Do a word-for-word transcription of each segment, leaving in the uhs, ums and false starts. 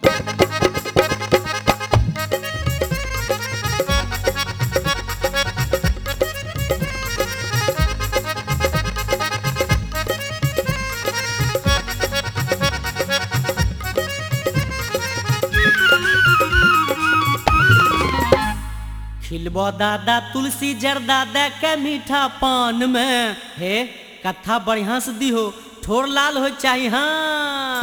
खिलबो दादा तुलसी जर्दा दे के मीठा पान में। हे कथा बढ़िया से दिहो, ठोर लाल हो चाहिए। हाँ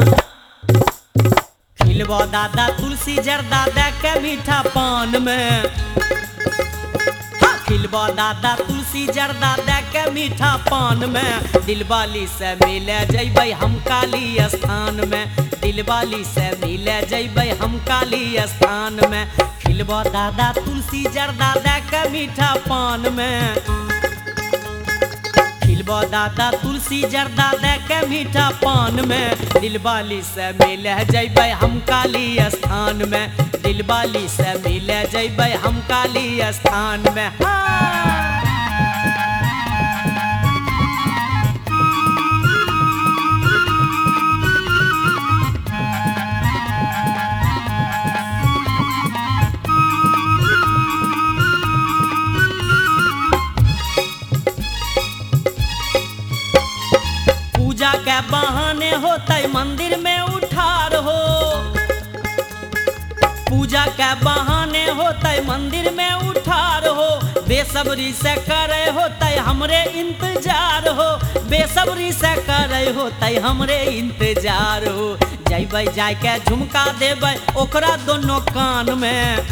खिलबो दादा तुलसी जर्दा दे के मीठा पान में। हाँ खिलबो दादा तुलसी जर्दा दे के मीठा पान में। दिलवाली से मिले जैबै हम काली स्थान में। दिलवाली से मिले जैबै हम काली स्थान में। खिलबो दादा तुलसी जर्दा दे के मीठा पान में। खिलबो दादा तुलसी जर्दा दे के मीठा पान में। दिलवाली से मिले जैबै हम काली स्थान में। दिलवाली से मिले जैबै हम काली स्थान में। हाँ। पूजा के बहाने होते मंदिर में उठार हो। पूजा के बहाने होते मंदिर में उठार हो। बेसब्री से करे होते हमरे इंतजार हो। बेसब्री से करे होते हमरे इंतजार हो। जैबै जाय के झुमका देबै ओकरा दोनों कान में।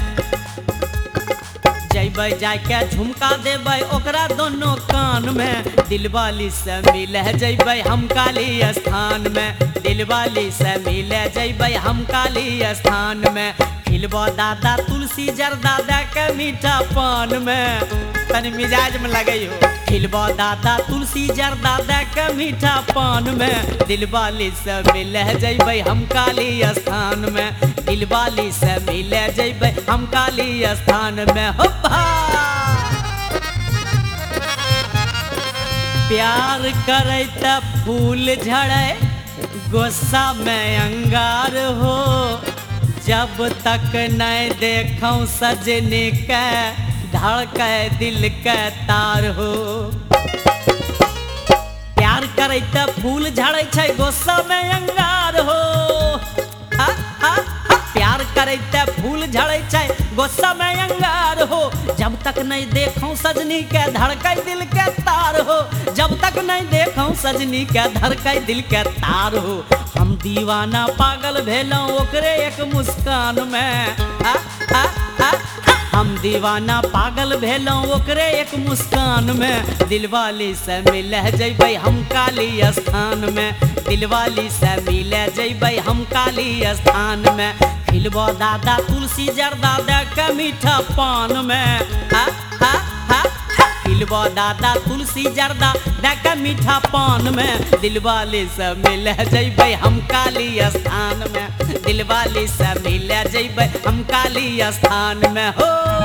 जैबै जाय के झुमका देबै ओकरा दोनों कान में। दिलवाली से मिले जैबै हम काली स्थान में। दिलवाली से मिले जैबै हम काली स्थान में। खिलबो दादा तुलसी जर्दा दे के मीठा पान में। तनी मिजाज में लगे हो। खिलबो दादा तुलसी जर्दा दे के मीठा पान में। दिलवाली से मिले जैबै हम काली स्थान में। दिलवाली से मिले जैबै हम काली स्थान में। हो प्यार करे त फूल झड़े गुस्सा में अंगार हो। जब तक नहीं देखूं सजनी के धड़के दिल के तार हो। प्यार करे त फूल झड़े छै गुस्सा में अंगार हो। हा, हा, हा। प्यार करे त फूल झड़े छै गुस्सा में अंगार हो। जब तक नहीं देखूं सजनी के धड़के दिल के तार हो। जब तक नहीं देखूं सजनी के धड़के दिल के तार हो। हम दीवाना पागल भेलौं ओकरे एक मुस्कान में। हा, हा, हा। हम दीवाना पागल भेलौं ओकरे एक मुस्कान में। दिलवाली से मिले जैबै हम काली स्थान में। दिलवाली से मिले जैबै हम काली स्थान में। खिलबो दादा तुलसी जर्दा दे के मीठा पान में। हा, हा, हा। खिलबो दादा तुलसी जर्दा दे के मीठा पान में। दिलवाली से मिले जैबै हम काली स्थान में। दिलवाली से मिले जैबै हम काली स्थान में। हो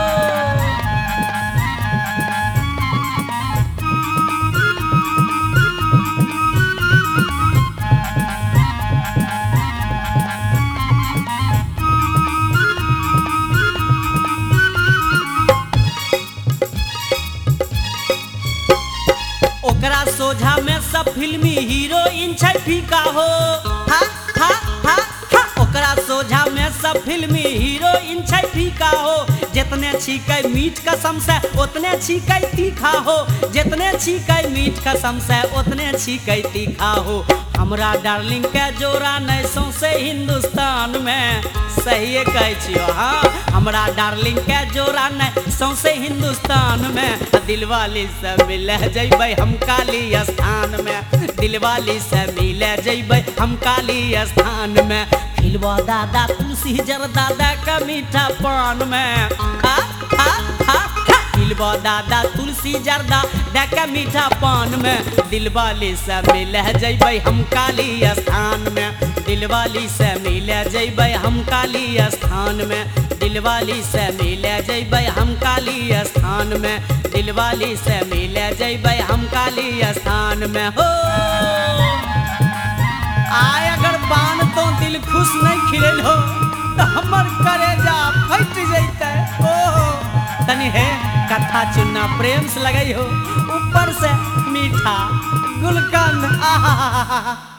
ओकरा सोझा में सब फिल्मी हीरोइन छै फीका हो। हा, हा, हा, हा। ओकरा सोझा में सब फिल्मी हीरोइन छै फीका हो। जितने छीकै मीठ कसम से उतने छीकै तीखा हो। जितने छीकै मीठ कसम से उतने छीकै तीखा हो। हमरा डार्लिंग के जोड़ा नहीं सौंसे हिंदुस्तान में। सही कहै छियो। हाँ हमरा डार्लिंग के जोड़ा नहीं सौंसे हिंदुस्तान में। दिलवाली से मिले जैबै हम काली स्थान में। दिलवाली से मिले जैबै हम काली स्थान में। खिलबो दादा तुलसी जर्दा दे के मीठा पान में। हा, हा, हा। खिलबो दादा तुलसी जर्दा दे के मीठा पान में। दिलवाली से मिले जैबै हम काली स्थान में। दिलवाली से मिले जैबै हम काली स्थान में। दिलवाली से मिले जैबै हम काली स्थान में। दिलवाली से मिले जैबै हम काली स्थान में। हो आय अगर बान तो दिल खुश नहीं खिलल हो। तो हमर करेजा फट जैते ओ तनी है कथा चुन्ना प्रेम से लगई हो ऊपर से मीठा गुलकंद आहा